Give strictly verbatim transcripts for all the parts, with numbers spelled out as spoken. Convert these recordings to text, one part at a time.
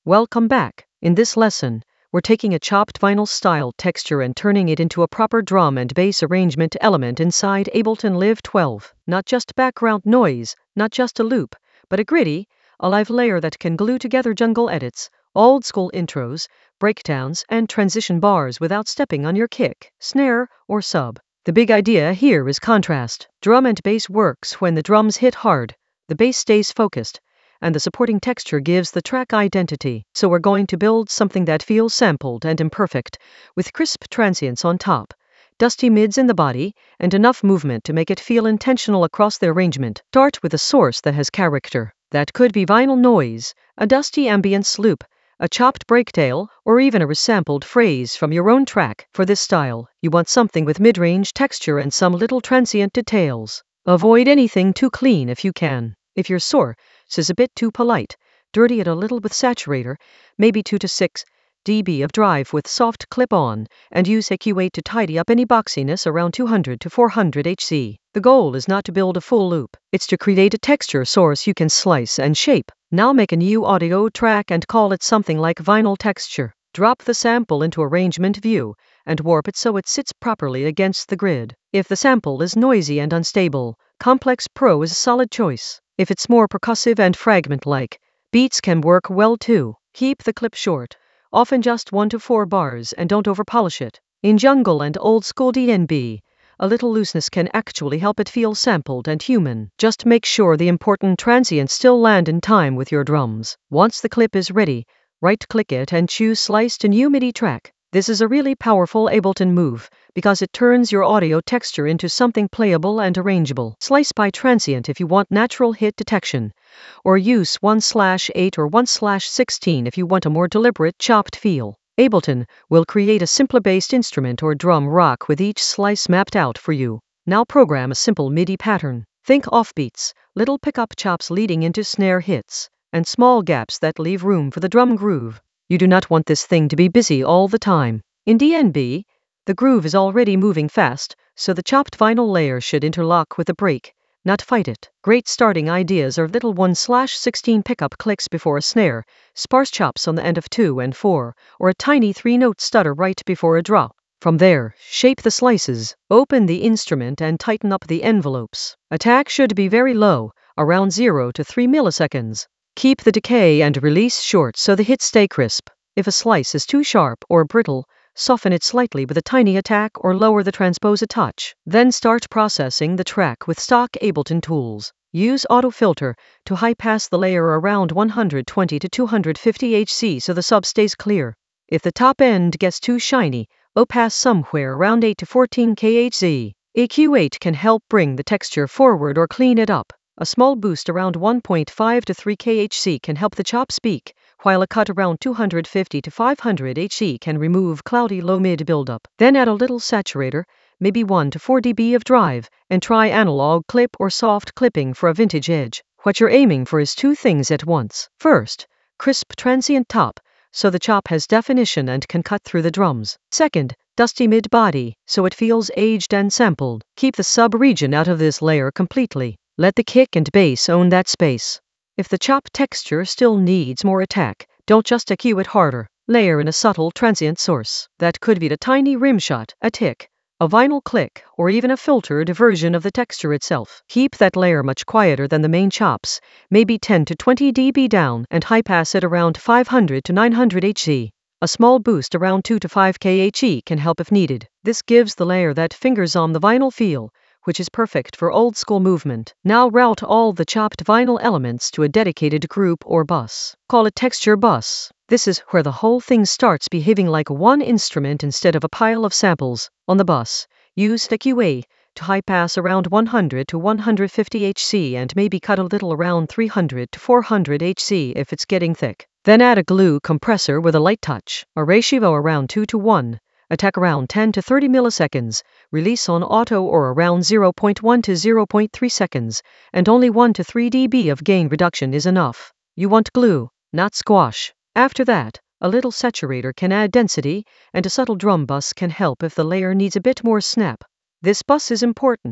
Welcome back. In this lesson, we're taking a chopped vinyl style texture and turning it into a proper drum and bass arrangement element inside Ableton Live twelve. Not just background noise, not just a loop, but a gritty, alive layer that can glue together jungle edits, old school intros, breakdowns, and transition bars without stepping on your kick, snare, or sub. The big idea here is contrast. Drum and bass works when the drums hit hard, the bass stays focused, and the supporting texture gives the track identity. So we're going to build something that feels sampled and imperfect, with crisp transients on top, dusty mids in the body, and enough movement to make it feel intentional across the arrangement. Start with a source that has character. That could be vinyl noise, a dusty ambience loop, a chopped breaktail, or even a resampled phrase from your own track. For this style, you want something with mid-range texture and some little transient details. Avoid anything too clean if you can. If your source is a bit too polite, dirty it a little with saturator, maybe two to six decibels of drive with soft clip-on, and use E Q eight to tidy up any boxiness around two hundred to four hundred hertz. The goal is not to build a full loop, it's to create a texture source you can slice and shape. Now make a new audio track and call it something like vinyl texture. Drop the sample into arrangement view, and warp it so it sits properly against the grid. If the sample is noisy and unstable, Complex Pro is a solid choice. If it's more percussive and fragment-like, Beats can work well too. Keep the clip short, often just one to four bars, and don't overpolish it. In jungle and old school D N B, a little looseness can actually help it feel sampled and human. Just make sure the important transients still land in time with your drums. Once the clip is ready, right-click it and choose Slice to New MIDI Track. This is a really powerful Ableton move, because it turns your audio texture into something playable and arrangeable. Slice by transient if you want natural hit detection, or use one slash eight or one slash sixteen if you want a more deliberate chopped feel. Ableton will create a simpler based instrument or drum rock with each slice mapped out for you. Now program a simple MIDI pattern. Think offbeats, little pickup chops leading into snare hits, and small gaps that leave room for the drum groove. You do not want this thing to be busy all the time. In D N B, the groove is already moving fast, so the chopped vinyl layer should interlock with the break, not fight it. Great starting ideas are little one slash sixteen pickup clicks before a snare, sparse chops on the end of two and four, or a tiny three-note stutter right before a drop. From there, shape the slices, open the instrument and tighten up the envelopes. Attack should be very low, around zero to three milliseconds. Keep the decay and release short so the hits stay crisp. If a slice is too sharp or brittle, soften it slightly with a tiny attack or lower the transpose a touch. Then start processing the track with stock Ableton tools. Use Auto Filter to high-pass the layer around one hundred twenty to two hundred fifty hertz so the sub stays clear. If the top end gets too shiny, opass somewhere around eight to fourteen kilohertz. E Q eight can help bring the texture forward or clean it up. A small boost around one point five to three kilohertz can help the chop speak, while a cut around two hundred fifty to five hundred hertz can remove cloudy low-mid buildup. Then add a little saturator, maybe one to four decibels of drive, and try analog clip or soft clipping for a vintage edge. What you're aiming for is two things at once. First, crisp transient top, so the chop has definition and can cut through the drums. Second, dusty mid-body, so it feels aged and sampled. Keep the sub-region out of this layer completely. Let the kick and bass own that space. If the chop texture still needs more attack, don't just E Q it harder. Layer in a subtle transient source. That could be a tiny rim shot, a tick, a vinyl click, or even a filtered version of the texture itself. Keep that layer much quieter than the main chops, maybe ten to twenty decibels down, and high-pass it around five hundred to nine hundred hertz. A small boost around two to five kilohertz can help if needed. This gives the layer that fingers on the vinyl feel, which is perfect for old-school movement. Now route all the chopped vinyl elements to a dedicated group or bus. Call it Texture Bus. This is where the whole thing starts behaving like one instrument instead of a pile of samples. On the bus, use E Q eight to high-pass around one hundred to one hundred fifty hertz and maybe cut a little around three hundred to four hundred hertz if it's getting thick. Then add a glue compressor with a light touch, a ratio around two to one. Attack around ten to thirty milliseconds, release on auto or around zero point one to zero point three seconds, and only one to three decibels of gain reduction is enough. You want glue, not squash. After that, a little saturator can add density, and a subtle drum bus can help if the layer needs a bit more snap. This bus is important,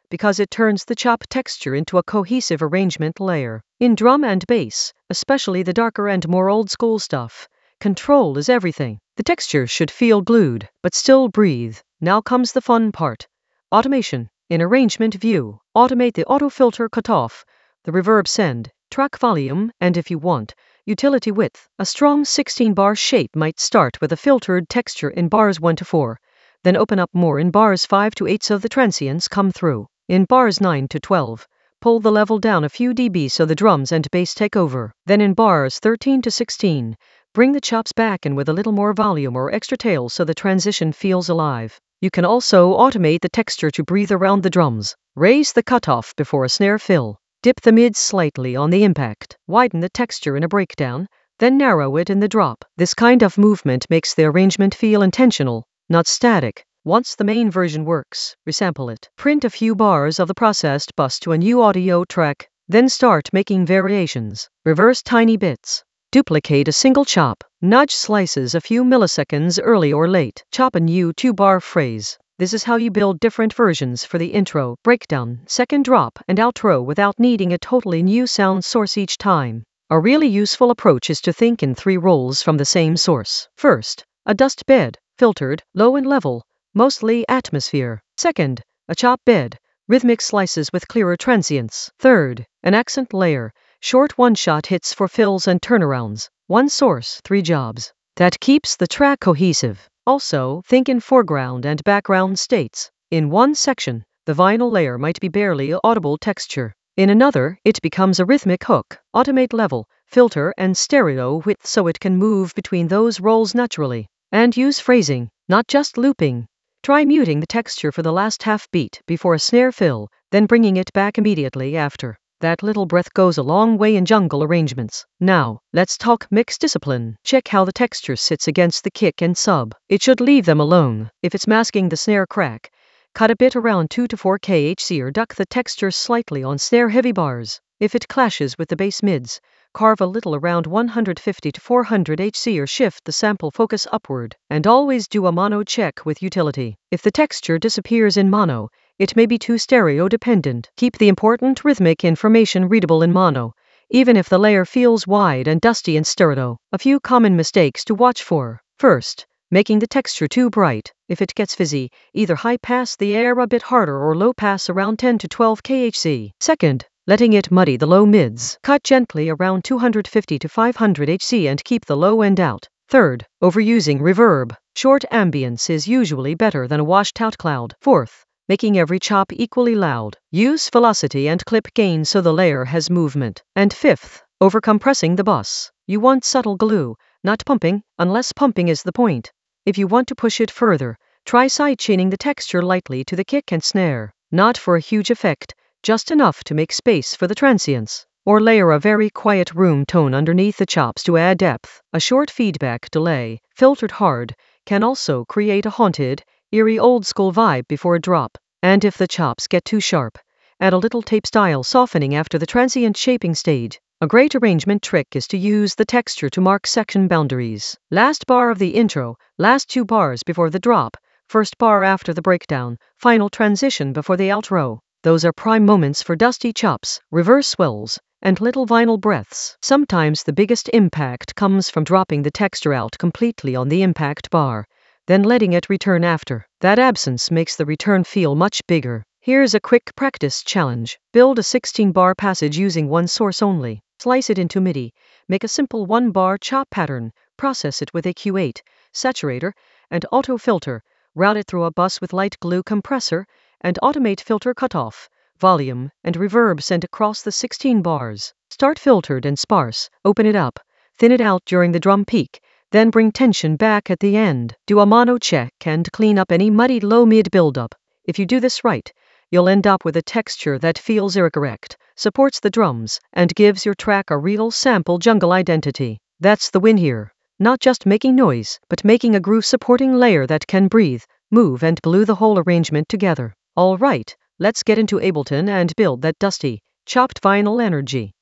because it turns the chop texture into a cohesive arrangement layer. In drum and bass, especially the darker and more old-school stuff, control is everything. The texture should feel glued, but still breathe. Now comes the fun part. Automation. In Arrangement View, automate the auto filter cutoff, the reverb send, track volume, and if you want, utility width. A strong sixteen bar shape might start with a filtered texture in bars one to four, then open up more in bars five to eight so the transients come through. In bars nine to twelve, pull the level down a few dB so the drums and bass take over. Then in bars thirteen to sixteen, bring the chops back in with a little more volume or extra tail so the transition feels alive. You can also automate the texture to breathe around the drums. Raise the cutoff before a snare fill. Dip the mids slightly on the impact. Widen the texture in a breakdown, then narrow it in the drop. This kind of movement makes the arrangement feel intentional, not static. Once the main version works, resample it. Print a few bars of the processed bus to a new audio track, then start making variations. Reverse tiny bits. Duplicate a single chop. Nudge slices a few milliseconds early or late. Chop a new two-bar phrase. This is how you build different versions for the intro, breakdown, second drop, and outro without needing a totally new sound source each time. A really useful approach is to think in three rolls from the same source. First, a dust bed, filtered, low and level, mostly atmosphere. Second, a chop bed, rhythmic slices with clearer transients. Third, an accent layer, short one-shot hits for fills and turnarounds. One source, three jobs. That keeps the track cohesive. Also, think in foreground and background states. In one section, the vinyl layer might be barely audible texture. In another, it becomes a rhythmic hook. Automate level, filter, and stereo width so it can move between those rolls naturally. And use phrasing, not just looping. Try muting the texture for the last half beat before a snare fill, then bringing it back immediately after. That little breath goes a long way in jungle arrangements. Now, let's talk mix discipline. Check how the texture sits against the kick and sub. It should leave them alone. If it's masking the snare crack, cut a bit around two to four K H Z or duck the texture slightly on snare-heavy bars. If it clashes with the bass mids, carve a little around one fifty to four hundred H Z or shift the sample focus upward. And always do a mono check with utility. If the texture disappears in mono, it may be too stereo-dependent. Keep the important rhythmic information readable in mono, even if the layer feels wide and dusty in stereo. A few common mistakes to watch for. First, making the texture too bright. If it gets fizzy, either high-pass the air a bit harder or low-pass around ten to twelve K H Z. Second, letting it muddy the low mids. Cut gently around two fifty to five hundred H Z and keep the low end out. Third, overusing reverb. Short ambience is usually better than a washed-out cloud. Fourth, making every chop equally loud. Use velocity and clip gain so the layer has movement. And fifth, overcompressing the bus. You want subtle glue, not pumping, unless pumping is the point. If you want to push it further, try sidechaining the texture lightly to the kick and snare. Not for a huge effect, just enough to make space for the transients. Or layer a very quiet room tone underneath the chops to add depth. A short feedback delay, filtered hard, can also create a haunted, eerie old-school vibe before a drop. And if the chops get too sharp, add a little tape-style softening after the transient shaping stage. A great arrangement trick is to use the texture to mark section boundaries. Last bar of the intro, last two bars before the drop, first bar after the breakdown, final transition before the outro. Those are prime moments for dusty chops, reverse swells, and little vinyl breaths. Sometimes the biggest impact comes from dropping the texture out completely on the impact bar, then letting it return after. That absence makes the return feel much bigger. Here's a quick practice challenge. Build a sixteen bar passage using one source only. Slice it into MIDI. Make a simple one bar chop pattern. Process it with a Q eight, saturator, and auto filter. Route it through a bus with light glue compressor, and automate filter cutoff, volume, and reverb sent across the sixteen bars. Start filtered and sparse. Open it up. Thin it out during the drum peak. Then bring tension back at the end. Do a mono check and clean up any muddied low-mid buildup. If you do this right, you'll end up with a texture that feels correct, supports the drums, and gives your track a real sample jungle identity. That's the win here. Not just making noise, but making a groove-supporting layer that can breathe, move, and glue the whole arrangement together. All right, let's get into Ableton and build that dusty, chopped vinyl energy.